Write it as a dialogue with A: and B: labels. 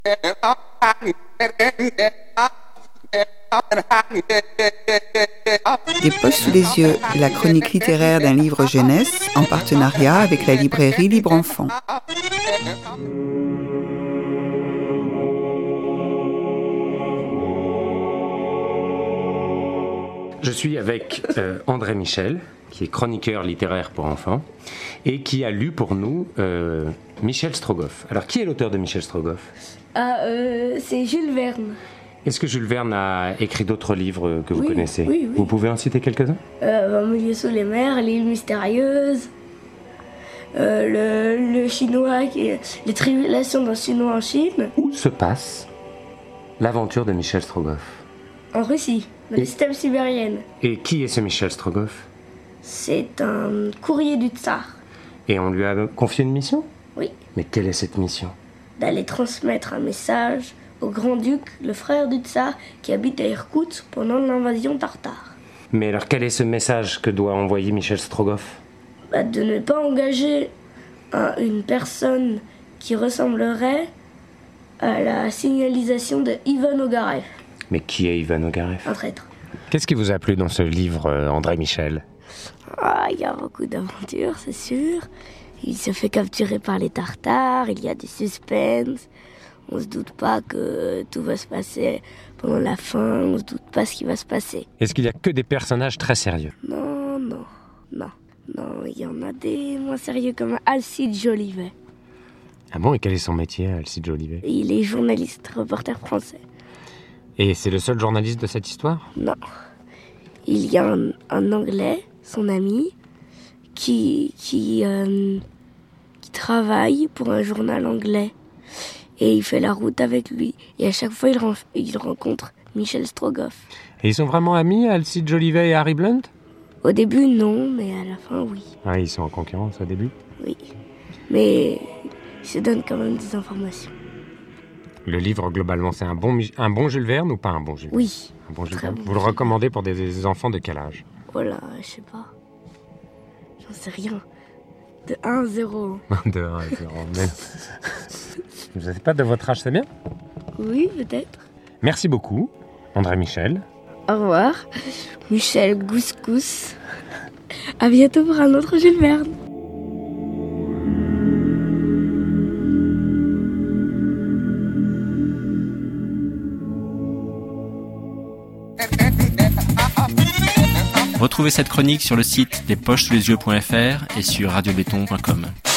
A: Des poches sous les yeux, la chronique littéraire d'un livre jeunesse en partenariat avec la librairie Libre Enfant.
B: Je suis avec André Michel, qui est chroniqueur littéraire pour enfants, et qui a lu pour nous Michel Strogoff. Alors, qui est l'auteur de Michel Strogoff ?
C: C'est Jules Verne.
B: Est-ce que Jules Verne a écrit d'autres livres que vous connaissez ?
C: Oui.
B: Vous pouvez en citer quelques-uns ?
C: Au milieu sous les mers, l'île mystérieuse, le chinois, les tribulations d'un chinois en Chine.
B: Où se passe l'aventure de Michel Strogoff ?
C: En Russie, dans les steppes sibériennes.
B: Et qui est ce Michel Strogoff ?
C: C'est un courrier du tsar.
B: Et on lui a confié une mission ?
C: Oui.
B: Mais quelle est cette mission ?
C: D'aller transmettre un message au grand-duc, le frère du tsar, qui habite à Irkoutsk pendant l'invasion tartare.
B: Mais alors quel est ce message que doit envoyer Michel Strogoff ?
C: De ne pas engager une personne qui ressemblerait à la signalisation de Ivan Ogarev.
B: Mais qui est Ivan Ogarev ?
C: Un traître.
B: Qu'est-ce qui vous a plu dans ce livre, André Michel ?
C: Il y a beaucoup d'aventures, c'est sûr. Il se fait capturer par les Tartares, il y a du suspense. On se doute pas que tout va se passer pendant la fin, on se doute pas ce qui va se passer.
B: Est-ce qu'il y a que des personnages très sérieux ?
C: Non, il y en a des moins sérieux comme Alcide Jolivet.
B: Ah bon, et quel est son métier, Alcide Jolivet ?
C: Il est journaliste, reporter français.
B: Et c'est le seul journaliste de cette histoire ?
C: Non. Il y a un Anglais, son ami, qui travaille pour un journal anglais. Et il fait la route avec lui. Et à chaque fois, il rencontre Michel Strogoff.
B: Et ils sont vraiment amis, Alcide Jolivet et Harry Blunt ?
C: Au début, non, mais à la fin, oui.
B: Ah, ils sont en concurrence au début ?
C: Oui. Mais ils se donnent quand même des informations.
B: Le livre, globalement, c'est un bon Jules Verne ou pas un bon Jules Verne ?
C: Oui.
B: Un bon Jules
C: Très
B: Verne.
C: bon.
B: Vous le recommandez pour des enfants de quel âge ?
C: Voilà, je sais pas. J'en sais rien. De 1 à 0.
B: De 1 à 0. Mais... Vous n'êtes pas de votre âge, c'est bien ?
C: Oui, peut-être.
B: Merci beaucoup, André Michel.
C: Au revoir. Michel Gouscous. À bientôt pour un autre Jules Verne.
D: Retrouvez cette chronique sur le site lespochesulesyeux.fr et sur radiobéton.com.